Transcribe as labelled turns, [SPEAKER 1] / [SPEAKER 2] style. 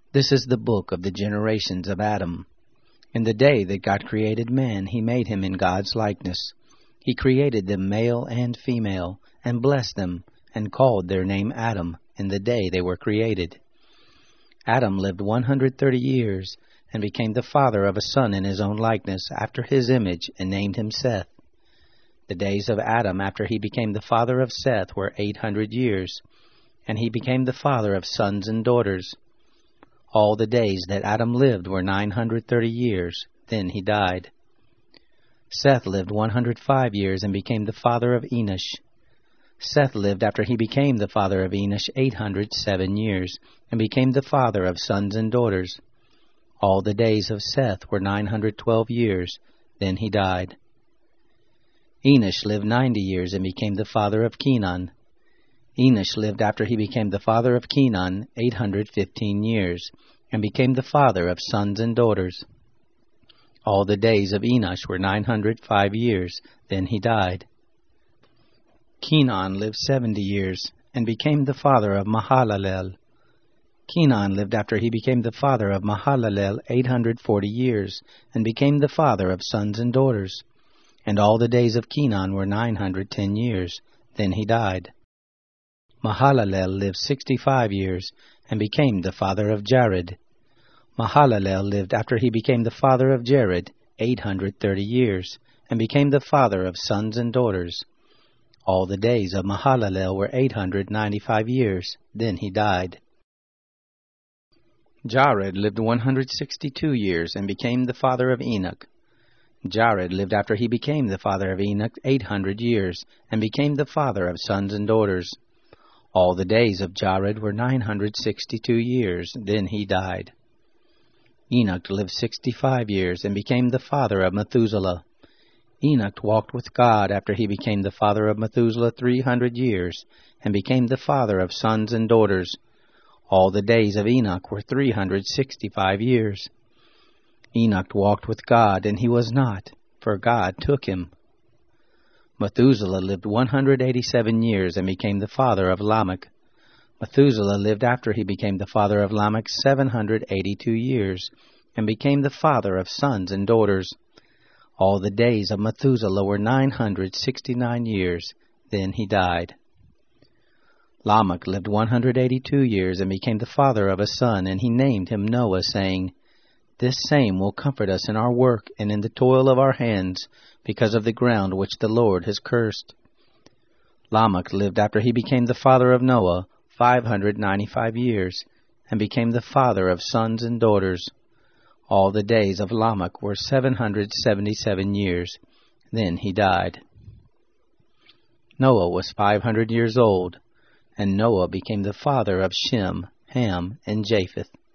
[SPEAKER 1] This is the book of the generations of Adam. In the day that God created man, he made him in God's likeness. He created them male and female, and blessed them, and called their name Adam in the day they were created. Adam lived 130 years, and became the father of a son in his own likeness, after his image, and named him Seth. The days of Adam after he became the father of Seth were 800 years, and he became the father of sons and daughters. All the days that Adam lived were 930 years, then he died. Seth lived 105 years and became the father of Enosh. Seth lived after he became the father of Enosh 807 years, and became the father of sons and daughters. All the days of Seth were 912 years, then he died. Enosh lived 90 years and became the father of Kenan. Enosh lived after he became the father of Kenan 815 years, and became the father of sons and daughters. All the days of Enosh were 905 years, then he died. Kenan lived 70 years, and became the father of Mahalalel. Kenan lived after he became the father of Mahalalel 840 years, and became the father of sons and daughters. And all the days of Kenan were 910 years, then he died. Mahalalel lived 65 years, and became the father of Jared. Mahalalel lived after he became the father of Jared 830 years, and became the father of sons and daughters. All the days of Mahalalel were 895 years, then he died. Jared lived 162 years, and became the father of Enoch. Jared lived after he became the father of Enoch 800 years, and became the father of sons and daughters. All the days of Jared were 962 years, then he died. Enoch lived 65 years, and became the father of Methuselah. Enoch walked with God after he became the father of Methuselah 300 years, and became the father of sons and daughters. All the days of Enoch were 365 years. Enoch walked with God, and he was not, for God took him. Methuselah lived 187 years, and became the father of Lamech. Methuselah lived after he became the father of Lamech 782 years, and became the father of sons and daughters. All the days of Methuselah were 969 years, then he died. Lamech lived 182 years, and became the father of a son, and he named him Noah, saying, "This same will comfort us in our work and in the toil of our hands, because of the ground which the Lord has cursed." Lamech lived after he became the father of Noah 595 years, and became the father of sons and daughters. All the days of Lamech were 777 years, then he died. Noah was 500 years old, and Noah became the father of Shem, Ham, and Japheth.